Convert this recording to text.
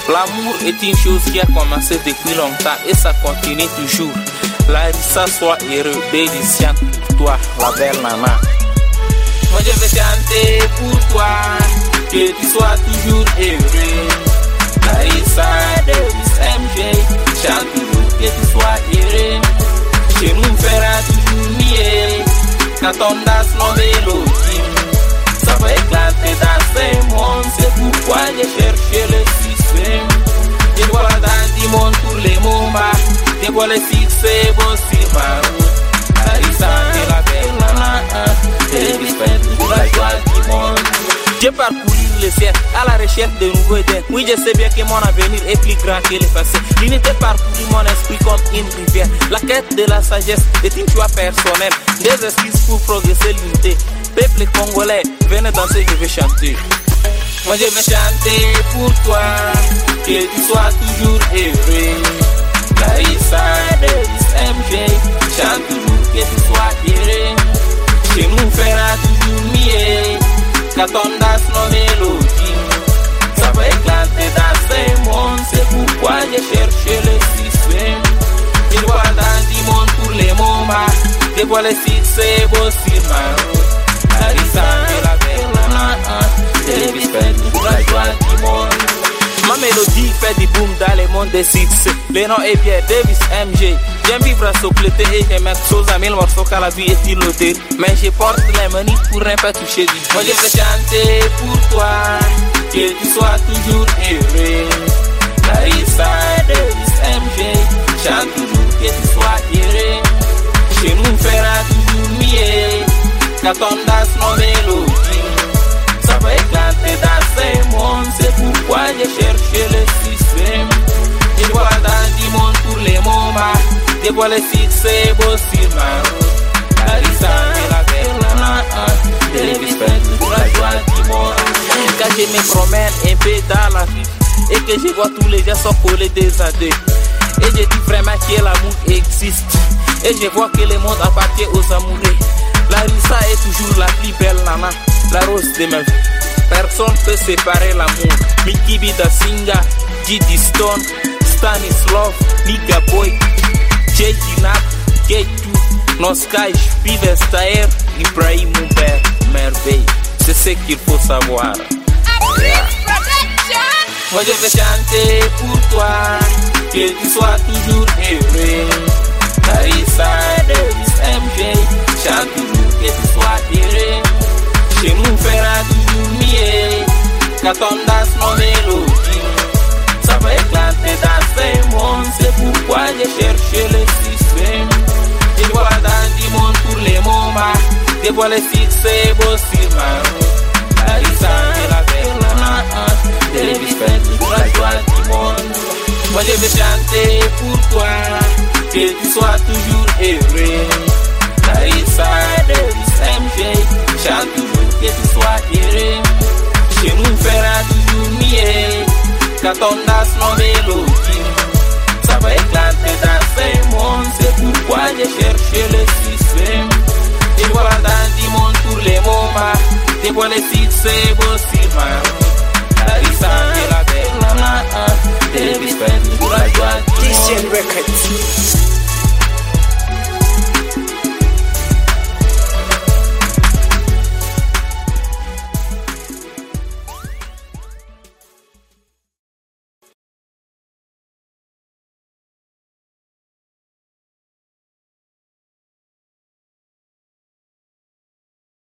L'amour est une chose qui a commencé depuis longtemps et ça continue toujours. Larissa, sois heureux, délicia pour toi, la belle nana. Moi je vais chanter pour toi, que tu sois toujours heureux. Larissa, Davis, MJ, chante toujours que tu sois heureux. Chez nous fera toujours mieux, quand on danse nos mélodies. Ça va éclater dans ce monde, c'est pourquoi j'ai cherché le système. Je vois dans du monde pour les moments, je vois le succès beau sur ma route. Larissa est la belle nana, Davis fait toute la joie du monde. J'ai parcouru le ciel à la recherche de nouveaux idées. Oui, je sais bien que mon avenir est plus grand que le passé. L'unité parcouru mon esprit comme une rivière. La quête de la sagesse est une joie personnelle. Des excuses pour progresser l'unité. Peuple congolais, venez danser, je vais chanter. Moi je vais chanter pour toi, que tu sois toujours heureux. Larissa, Davis, MJ, chante toujours que tu sois heureux. Chez nous fera toujours mieux, quand on danse nos mélodies. Ça va éclater dans ce monde, c'est pourquoi j'ai cherché le système. Je vois dans du monde pour les moments, je vois le succès beau sur ma route. Larissa est la belle nana, Davis fait toute la joie du monde. Ma mélodie fait du boom dans le monde des succès. Le nom est bien Davis MJ. J'aime vivre à sopleter et j'aime mettre chose à 1000 morceaux car la vie est inutile. Mais je porte les manies pour ne pas toucher du. Moi je vais chanter pour toi, que tu sois toujours heureux. Larissa, Davis MJ, chante toujours que tu sois heureux. Chez nous fera toujours mieux, quand on danse nos mélodies. Ça va éclater dans ce monde, c'est pourquoi j'ai cherché le système. Je vois dans du monde pour les moments, je vois le succès beau sur ma route. Larissa est la belle nana, Davis fait toute la joie du monde. Quand je me promène un peu dans la vie et que je vois tous les gens sont collés des adés, et je dis vraiment que l'amour existe, et je vois que le monde appartient aux amoureux. Larissa est toujours la plus belle nana, la rose de ma vie. Personne peut séparer l'amour. Mickey Bidasinga, Didi Stone, Stanislav, Niga Boy, J.D. Nap, K2, Noskai, Pivestaer, Ibrahim Mouber, merveille. C'est ce qu'il faut savoir. Moi je vais chanter pour toi, que tu sois toujours heureux. Larissa, Davis, MJ, chante toujours que tu sois heureux. Chez nous fera toujours mieux, quand on danse nos mélodies. Ça va éclater dans ce monde, c'est pourquoi j'ai cherché le système. Je vois dans du monde pour les moments, je vois le succès beau sur ma route. Larissa est la belle nana, Davis fait toute la joie du monde. Moi je vais chanter pour toi, que tu sois toujours heureux. Larissa, Davis, MJ, chante toujours que tu sois heureux. Chez nous fera toujours mieux, quand on danse nos mélodies. Ça va éclater dans ce monde, c'est pourquoi j'ai cherché le système. Je vois dans du monde pour les moments, je vois le succès beau sur ma route. Larissa est la belle